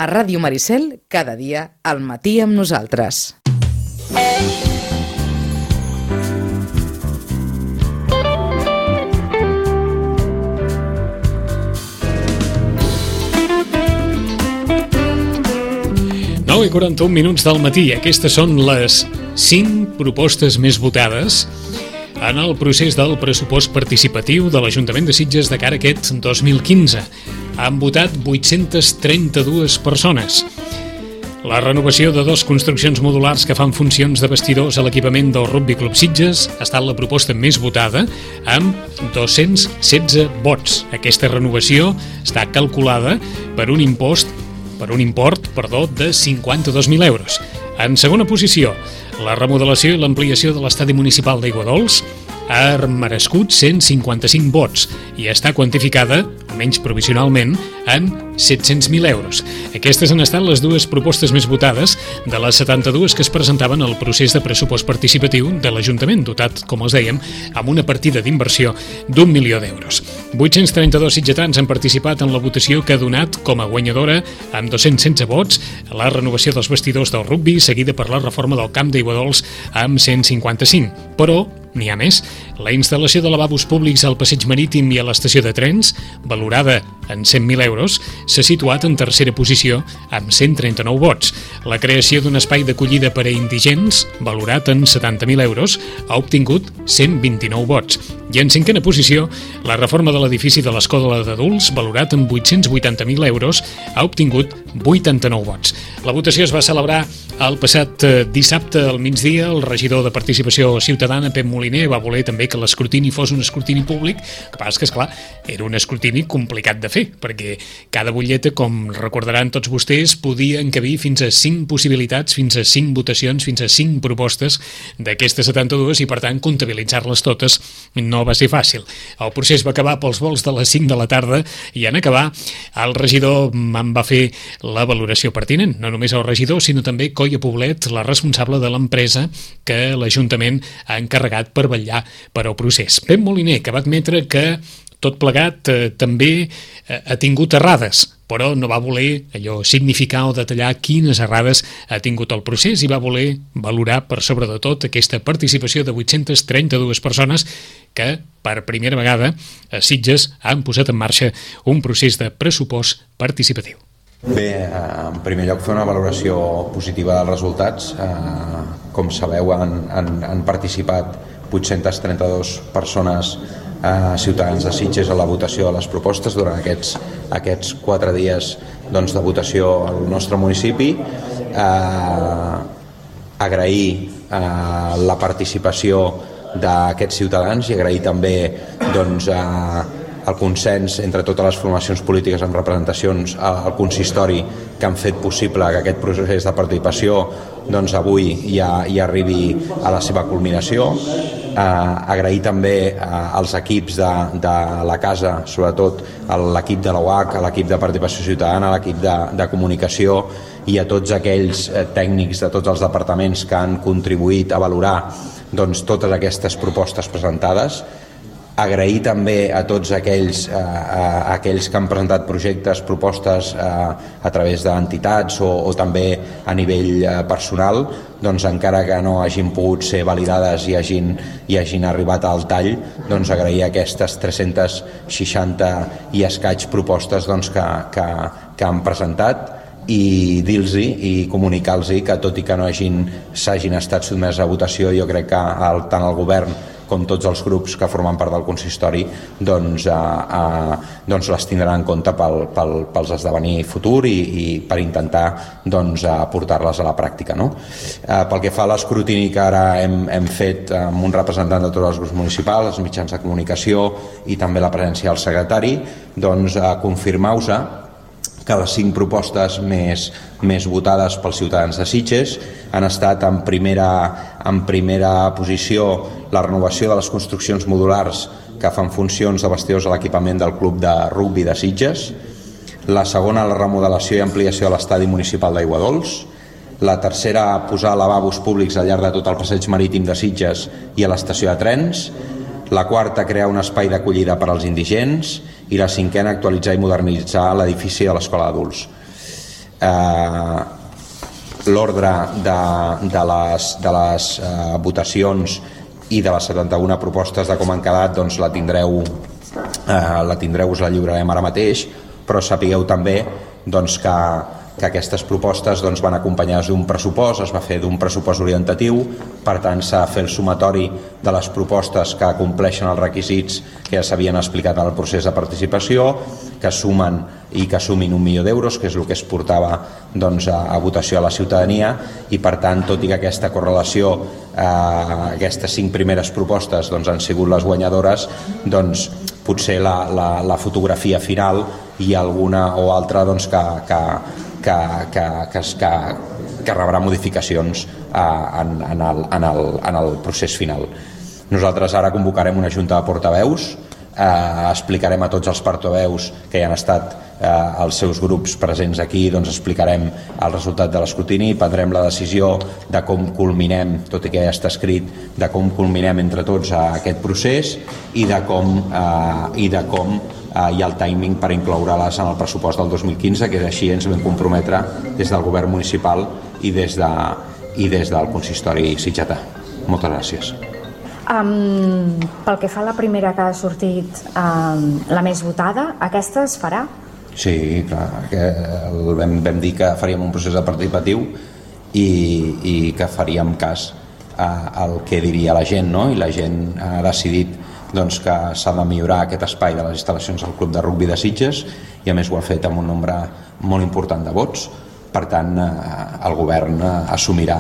A Ràdio Maricel, cada dia, al matí amb nosaltres. I 41 minuts del matí. Aquestes són les 5 propostes més votades en el procés del pressupost participatiu de l'Ajuntament de Sitges de cara a aquest 2015. Han votat 832 persones. La renovació de 2 construccions modulars que fan funcions de vestidors a l'equipament del Rugby Club Sitges ha estat la proposta més votada, amb 216 vots. Aquesta renovació està calculada per un import de 52.000 euros. En segona posició, la remodelació i l'ampliació de l'estadi municipal d'Aiguadols ha merescut 155 vots i està quantificada, almenys provisionalment, en 700.000 euros. Aquestes han estat les 2 propostes més votades de les 72 que es presentaven al procés de pressupost participatiu de l'Ajuntament, dotat, com els dèiem, amb una partida d'inversió d'1 milió d'euros. 832 sitgetans han participat en la votació que ha donat com a guanyadora, amb 216 vots, la renovació dels vestidors del rugbi, seguida per la reforma del camp d'Aiguadols amb 155. Però n'hi ha més. La instal·lació de lavabos públics al passeig marítim i a l'estació de trens, valorada en 100.000 euros, s'ha situat en tercera posició amb 139 vots. La creació d'un espai d'acollida per a indigents, valorat en 70.000 euros, ha obtingut 129 vots. I en cinquena posició, la reforma de l'edifici de l'Escola d'Adults, valorat en 880.000 euros, ha obtingut 89 vots. La votació es va celebrar el passat dissabte al migdia. El regidor de Participació Ciutadana, Pep Moliner, va voler també que l'escrutini fos un escrutini públic, que passa que, esclar, era un escrutini complicat de fer, perquè cada butlleta, com recordaran tots vostès, podia encabir fins a 5 possibilitats, fins a 5 votacions, fins a 5 propostes d'aquestes 72 i, per tant, comptabilitzar-les totes no va ser fàcil. El procés va acabar pels vols de les 5 de la tarda i en acabar el regidor en va fer la valoració pertinent. No només el regidor, sinó també Coia Poblet, la responsable de l'empresa que l'Ajuntament ha encarregat per vetllar per al procés. Pep Moliner, que va admetre que tot plegat també ha tingut errades, però no va voler allò significar o detallar quines errades ha tingut el procés i va voler valorar per sobre de tot aquesta participació de 832 persones que per primera vegada a Sitges han posat en marxa un procés de pressupost participatiu. Bé, en primer lloc fer una valoració positiva dels resultats. Com sabeu, han participat 832 persones, ciutadans de Sitges, a la votació de les propostes durant aquests 4 dies de votació al nostre municipi. Agrair la participació d'aquests ciutadans i agrair també el consens entre totes les formacions polítiques amb representacions al consistori que han fet possible que aquest procés de participació avui ja arribi a la seva culminació. Agrair també als equips de la casa, sobretot a l'equip de l'OAC, a l'equip de Participació Ciutadana, a l'equip de comunicació i a tots aquells tècnics de tots els departaments que han contribuït a valorar totes aquestes propostes presentades. Agrair també a tots aquells que han presentat projectes, propostes a través d'entitats o també a nivell personal, encara que no hagin pogut ser validades i hagin arribat al tall, agrair aquestes 360 i escaig propostes que han presentat i dir-los i comunicar-los que tot i que no s'hagin estat sotmeses a votació, jo crec que tant el govern com tots els grups que formen part del consistori les tindran en compte pels esdevenir futur i per intentar portar-les a la pràctica, no? Pel que fa a l'escrutini que ara hem fet amb un representant de tots els grups municipals, els mitjans de comunicació i també la presència del secretari, confirmar-vos que les 5 propostes més votades pels ciutadans de Sitges han estat en primera posició la renovació de les construccions modulars que fan funcions de vestidors a l'equipament del Club de Rugbi de Sitges, la segona la remodelació i ampliació de l'estadi municipal d'Aiguadols, la tercera posar lavabos públics al llarg de tot el passeig marítim de Sitges i a l'estació de trens, la quarta crear un espai d'acollida per als indigents i la cinquena actualitzar i modernitzar l'edifici de l'Escola d'Adults. l'ordre de les votacions i de les 71 propostes de com han quedat, doncs la tindreu, us la lliurarem ara mateix, però sapigueu també doncs, que aquestes propostes doncs, van acompanyades d'un pressupost, es va fer d'un pressupost orientatiu, per tant s'ha de fer el sumatori de les propostes que compleixen els requisits que ja s'havien explicat en el procés de participació, que sumen i que sumin 1 milió d'euros, que és el que es portava doncs, a votació a la ciutadania, i per tant, tot i que aquesta correlació, aquestes 5 primeres propostes doncs, han sigut les guanyadores, doncs potser la fotografia final hi ha alguna o altra doncs, que rebrà modificacions en el procés final. Nosaltres ara convocarem una junta de portaveus, explicarem a tots els portaveus que hi han estat els seus grups presents aquí, doncs explicarem el resultat de l'escrutini, prendrem la decisió de com culminem, tot i que ja està escrit, de com culminem entre tots aquest procés i de com hi ha el timing per incloure-les en el pressupost del 2015, que és així ens vam comprometre des del govern municipal i des del consistori sitgetà. Moltes gràcies. Pel que fa a la primera que ha sortit, la més votada, aquesta es farà? Sí, clar, vam dir que faríem un procés participatiu i que faríem cas al que diria la gent, no? I la gent ha decidit doncs, que s'ha de millorar aquest espai de les instal·lacions del Club de Rugbi de Sitges, i a més ho ha fet amb un nombre molt important de vots. Per tant, el govern assumirà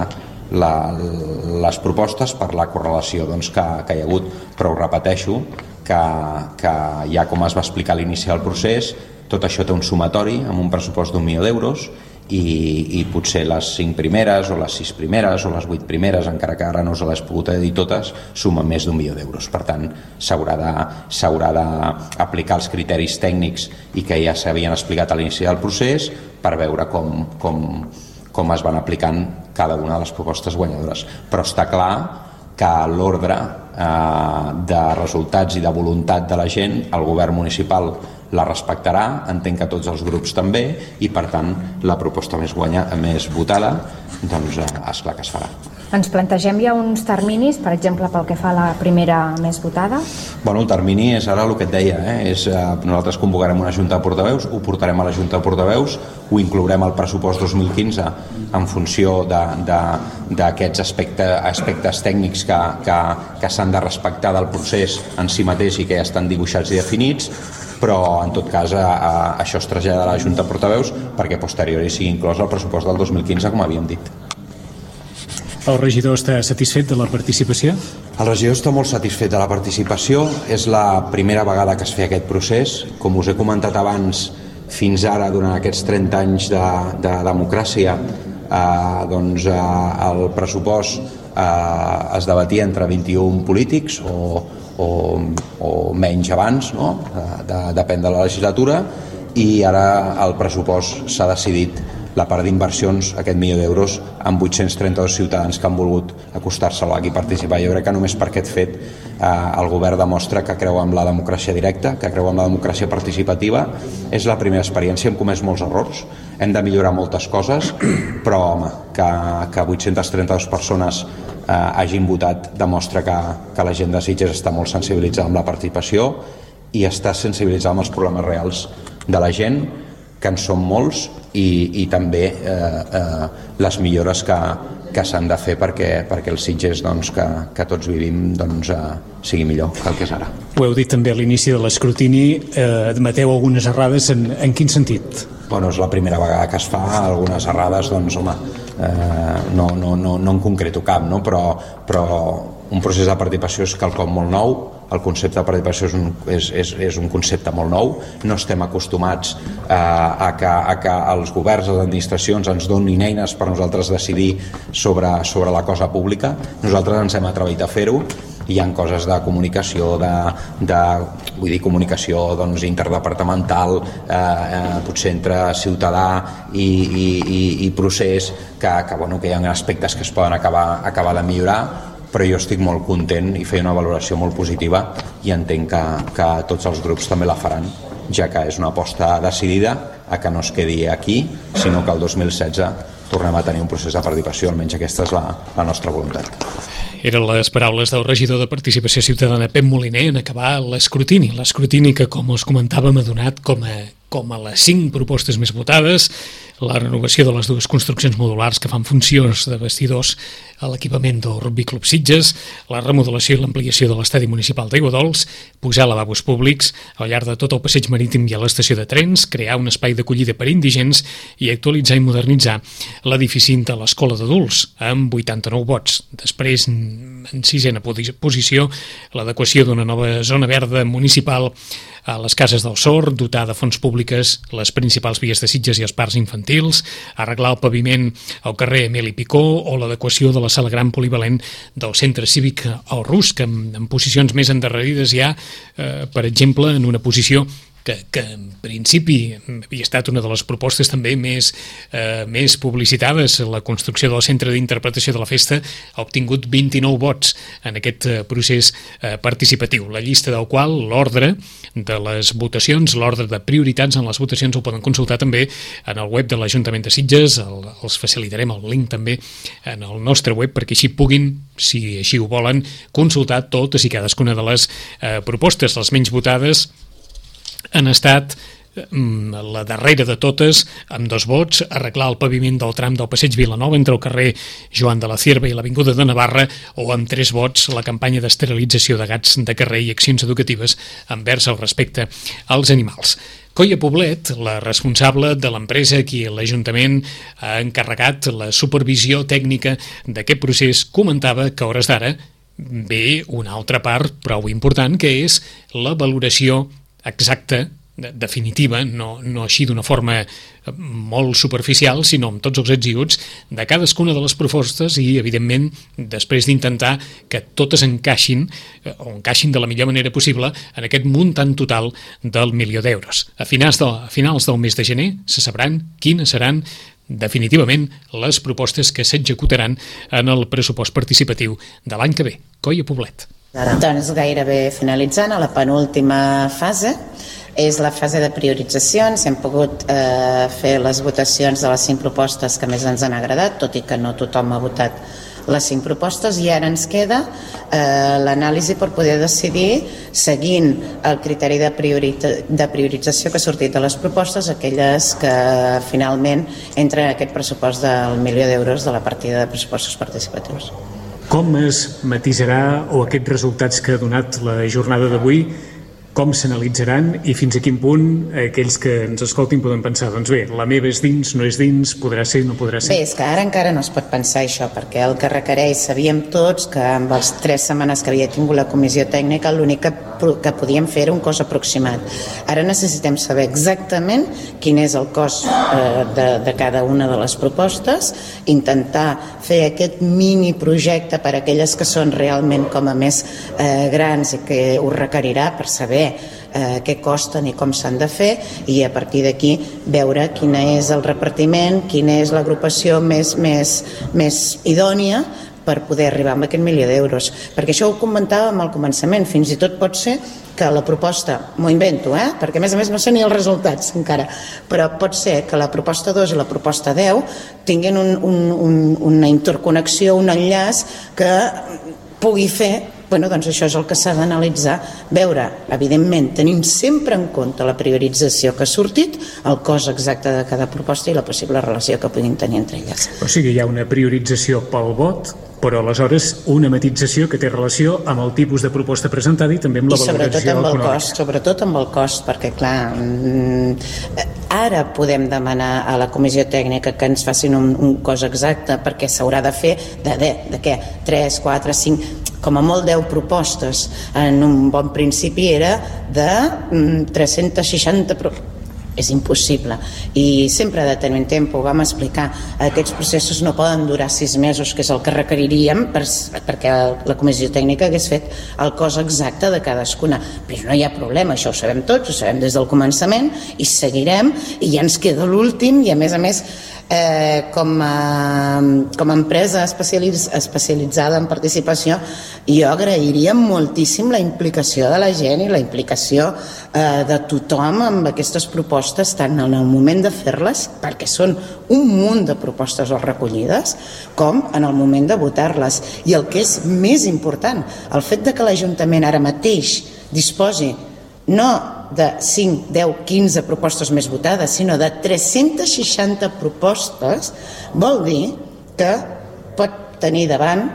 les propostes per la correlació doncs, que hi ha hagut, però ho repeteixo que ja com es va explicar a l'inici del procés, tot això té un sumatori amb un pressupost d'1 milió d'euros i potser les 5 primeres o les 6 primeres o les 8 primeres, encara que ara no se les he pogut dir totes, sumen més d'1 milió d'euros. Per tant, s'haurà d'aplicar els criteris tècnics i que ja s'havien explicat a l'inici del procés per veure com es van aplicant cada una de les propostes guanyadores. Però està clar que l'ordre de resultats i de voluntat de la gent, el govern municipal la respectarà, entenc que tots els grups també, i per tant la proposta més votada doncs esclar que es farà. Ens plantegem ja uns terminis, per exemple, pel que fa a la primera més votada? Bueno, el termini és ara el que et deia, nosaltres convocarem una junta de portaveus, ho portarem a la junta de portaveus, ho inclourem al pressupost 2015 en funció d'aquests aspectes tècnics que s'han de respectar del procés en si mateix i que ja estan dibuixats i definits, però en tot cas això es trasllada a la Junta de Portaveus perquè posteriori sigui inclòs el pressupost del 2015, com havíem dit. El regidor està satisfet de la participació? El regidor està molt satisfet de la participació. És la primera vegada que es fa aquest procés. Com us he comentat abans, fins ara, durant aquests 30 anys de democràcia, doncs el pressupost es debatia entre 21 polítics o menys abans, no? Depèn de la legislatura, i ara el pressupost s'ha decidit la part d'inversions, aquest 1 milió d'euros, amb 832 ciutadans que han volgut acostar-se-lo aquí a participar. Jo crec que només per aquest fet el govern demostra que creu en la democràcia directa, que creu en la democràcia participativa. És la primera experiència, hem comès molts errors, hem de millorar moltes coses, però home, que 832 persones hagin votat demostra que la gent de Sitges està molt sensibilitzada amb la participació i està sensibilitzada amb els problemes reals de la gent, que en són molts, i també les millores que s'han de fer perquè el Sitges que tots vivim sigui millor que el que és ara. Ho heu dit també a l'inici de l'escrutini, admeteu algunes errades, en quin sentit? Bueno, és la primera vegada que es fa, algunes errades, doncs home, no en concreto cap, no? Però un procés de participació és quelcom molt nou, el concepte de participació és un concepte molt nou, no estem acostumats a que els governs, les administracions ens donin eines per nosaltres decidir sobre la cosa pública. Nosaltres ens hem atrevit a fer-ho. Hi ha coses de comunicació, comunicació interdepartamental, potser entre ciutadà i procés, que hi ha aspectes que es poden acabar de millorar, però jo estic molt content i feia una valoració molt positiva i entenc que tots els grups també la faran ja que és una aposta decidida a que no es quedi aquí, sinó que el 2016 tornem a tenir un procés de participació, almenys aquesta és la nostra voluntat. Eren les paraules del regidor de Participació Ciutadana, Pep Moliner, en acabar l'escrutini que, com us comentàvem, ha donat com a les 5 propostes més votades la renovació de les 2 construccions modulars que fan funcions de vestidors a l'equipament del Rugby Club Sitges, la remodelació i l'ampliació de l'estadi municipal d'Aiguadols, posar lavabos públics al llarg de tot el passeig marítim i a l'estació de trens, crear un espai d'acollida per indigents i actualitzar i modernitzar l'edifici de l'escola d'adults, amb 89 vots. Després, en 6a posició, l'adequació d'una nova zona verda municipal a les cases del Sor, dotar de fons públiques les principals vies de Sitges i els parcs infantils, arreglar el paviment al carrer Emili Picó o l'adequació de la sala gran polivalent del centre cívic al Rus, que en posicions més endarrerides hi ha, per exemple, en una posició que en principi havia estat una de les propostes també més publicitades. La construcció del centre d'interpretació de la festa ha obtingut 29 vots en aquest procés participatiu, la llista del qual l'ordre de les votacions, l'ordre de prioritats en les votacions ho poden consultar també en el web de l'Ajuntament de Sitges. Els facilitarem el link també en el nostre web perquè així puguin, si així ho volen, consultar totes i cadascuna de les propostes. Les menys votades han estat la darrera de totes, amb 2 vots, arreglar el paviment del tram del passeig Vilanova entre el carrer Joan de la Cierva i l'Avinguda de Navarra, o amb 3 vots la campanya d'esterilització de gats de carrer i accions educatives envers el respecte als animals. Coia Poblet, la responsable de l'empresa a qui l'Ajuntament ha encarregat la supervisió tècnica d'aquest procés, comentava que a hores d'ara ve una altra part prou important, que és la valoració exacta, definitiva, no així d'una forma molt superficial, sinó amb tots els ets i uts de cadascuna de les propostes i, evidentment, després d'intentar que totes encaixin de la millor manera possible en aquest muntant total del 1.000.000 d'euros. A finals del mes de gener se sabran quines seran definitivament les propostes que s'executaran en el pressupost participatiu de l'any que ve. Coia Poblet. Doncs gairebé finalitzant, a la penúltima fase és la fase de prioritzacions. Hem pogut fer les votacions de les 5 propostes que més ens han agradat, tot i que no tothom ha votat les 5 propostes, i ara ens queda l'anàlisi per poder decidir, seguint el criteri de priorització que ha sortit de les propostes, aquelles que finalment entren en aquest pressupost del 1.000.000 d'euros de la partida de pressupostos participatius. Com es matisarà, o aquests resultats que ha donat la jornada d'avui, com s'analitzaran i fins a quin punt aquells que ens escoltin poden pensar, doncs bé, la meva és dins, no és dins, podrà ser, no podrà ser? Bé, és que ara encara no es pot pensar això, perquè el que requereix, sabíem tots que amb les 3 setmanes que havia tingut la comissió tècnica l'únic que podíem fer era un cost aproximat. Ara necessitem saber exactament quin és el cost de cada una de les propostes, intentar fer aquest mini projecte per a aquelles que són realment com a més grans i que ho requerirà per saber què costen i com s'han de fer, i a partir d'aquí veure quin és el repartiment, quina és l'agrupació més idònia per poder arribar a aquest 1.000.000 d'euros. Perquè això ho comentàvem al començament, fins i tot pot ser que la proposta, m'ho invento, perquè a més no sé ni els resultats encara, però pot ser que la proposta 2 i la proposta 10 tinguin una interconnexió, un enllaç que pugui fer. Doncs això és el que s'ha d'analitzar, veure, evidentment, tenim sempre en compte la priorització que ha sortit, el cost exacte de cada proposta i la possible relació que puguin tenir entre elles. O sigui, hi ha una priorització pel vot, però aleshores una matització que té relació amb el tipus de proposta presentada i també amb la valoració econòmica. Sobretot amb el cost, perquè clar, ara podem demanar a la comissió tècnica que ens facin un cost exacte, perquè s'haurà de fer de què? 3, 4, 5... com a molt 10 propostes. En un bon principi era de 360 és impossible, i sempre ha de tenir un temps, ho vam explicar, aquests processos no poden durar 6 mesos, que és el que requeriríem perquè la comissió tècnica hagués fet el cost exacte de cadascuna, però no hi ha problema, això ho sabem tots, ho sabem des del començament i seguirem, i ja ens queda l'últim, i a més com a empresa especialitzada en participació, jo agrairia moltíssim la implicació de la gent i la implicació de tothom amb aquestes propostes, tant en el moment de fer-les, perquè són un munt de propostes recollides, com en el moment de votar-les. I el que és més important, el fet de que l'Ajuntament ara mateix disposi no de 5, 10, 15 propostes més votades, sinó de 360 propostes, vol dir que pot tenir davant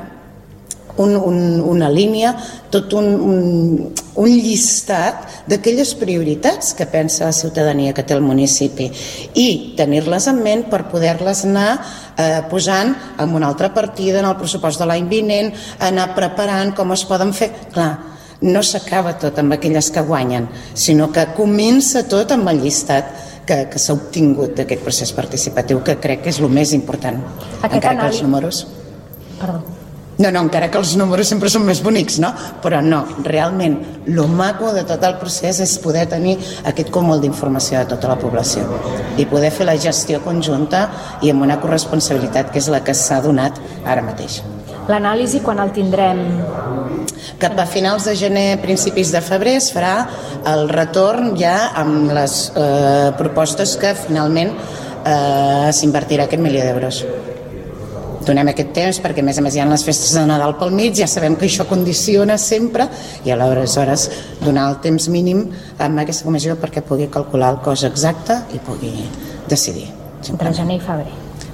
una línia, tot un llistat d'aquelles prioritats que pensa la ciutadania que té el municipi i tenir-les en ment per poder-les anar posant en una altra partida en el pressupost de l'any vinent, anar preparant com es poden fer. Clar, no s'acaba tot amb aquelles que guanyen, sinó que comença tot amb el llistat que s'ha obtingut d'aquest procés participatiu, que crec que és el més important. Encara que els números... Perdó. No, encara que els números sempre són més bonics, no? Però no, realment, el maco de tot el procés és poder tenir aquest cúmul d'informació de tota la població i poder fer la gestió conjunta i amb una corresponsabilitat que és la que s'ha donat ara mateix. L'anàlisi quan el tindrem? Cap a finals de gener, principis de febrer, es farà el retorn ja amb les propostes que finalment s'invertirà aquest 1.000.000 d'euros. Donem aquest temps perquè, a més hi ha les festes de Nadal pel mig, ja sabem que això condiciona sempre i aleshores donar el temps mínim a aquesta comissió perquè pugui calcular el cost exacte i pugui decidir. Entre gener i febrer.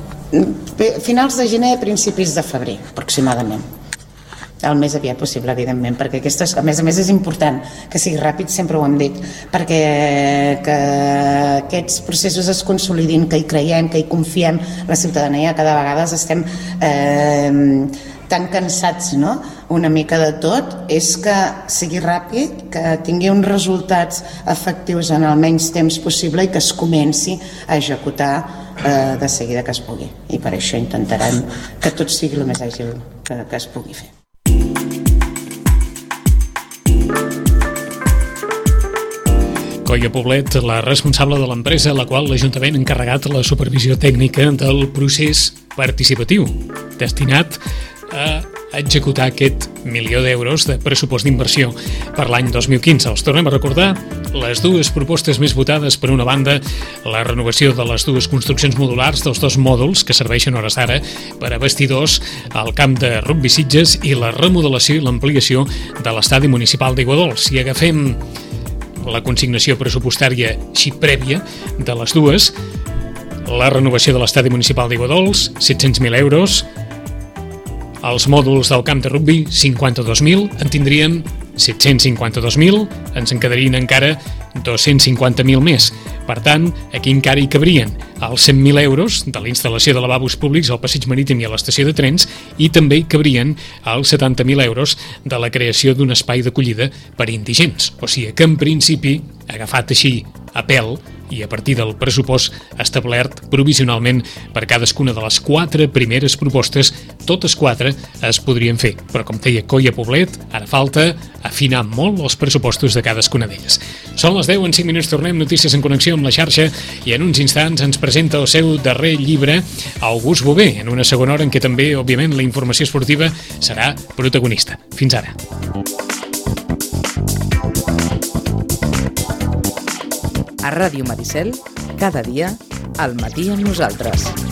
Finals de gener, principis de febrer, aproximadament. El més aviat possible, evidentment, perquè a més és important que sigui ràpid, sempre ho hem dit, perquè que aquests processos es consolidin, que hi creiem, que hi confiem, la ciutadania cada vegada estem tan cansats, no?, una mica de tot, és que sigui ràpid, que tingui uns resultats efectius en el menys temps possible i que es comenci a executar de seguida que es pugui. I per això intentarem que tot sigui el més àgil que es pugui fer. Coia Poblet, la responsable de l'empresa a la qual l'Ajuntament ha encarregat la supervisió tècnica del procés participatiu, destinat a executar aquest 1.000.000 d'euros de pressupost d'inversió per l'any 2015. Els tornem a recordar les dues propostes més votades. Per una banda, la renovació de les dues construccions modulars dels dos mòduls que serveixen hores d'ara per a vestidors al camp de rugby Sitges i la remodelació i l'ampliació de l'estadi municipal d'Aiguadols. Si agafem la consignació pressupostària així prèvia de les dues, la renovació de l'estadi municipal d'Aiguadols, 700.000 euros, els mòduls del camp de rugby, 52.000, en tindríem 752.000, ens en quedarien encara 250.000 més. Per tant, aquí encara hi cabrien els 100.000 euros de la instal·lació de lavabos públics al passeig marítim i a l'estació de trens i també hi cabrien els 70.000 euros de la creació d'un espai d'acollida per indigents. O sigui que, en principi, agafat així a pèl i a partir del pressupost establert provisionalment per cadascuna de les 4 primeres propostes, totes 4 es podrien fer. Però, com deia Coia Poblet, ara falta afinar molt els pressupostos de cadascuna d'elles. Són les 10, en 5 minuts tornem, notícies en connexió amb la xarxa, i en uns instants ens presenta el seu darrer llibre, August Bové, en una segona hora en què també, òbviament, la informació esportiva serà protagonista. Fins ara. A Ràdio Maricel, cada dia, al matí amb nosaltres.